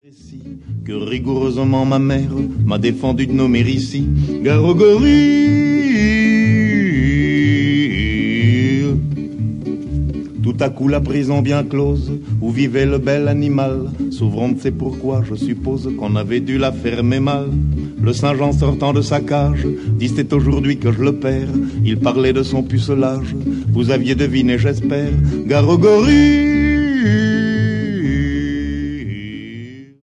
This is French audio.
Que rigoureusement ma mère m'a défendu de nommer ici Garogorille. Tout à coup la prison bien close où vivait le bel animal s'ouvrant, c'est pourquoi je suppose qu'on avait dû la fermer mal. Le singe en sortant de sa cage dit c'est aujourd'hui que je le perds. Il parlait de son pucelage, vous aviez deviné j'espère. Garogorille.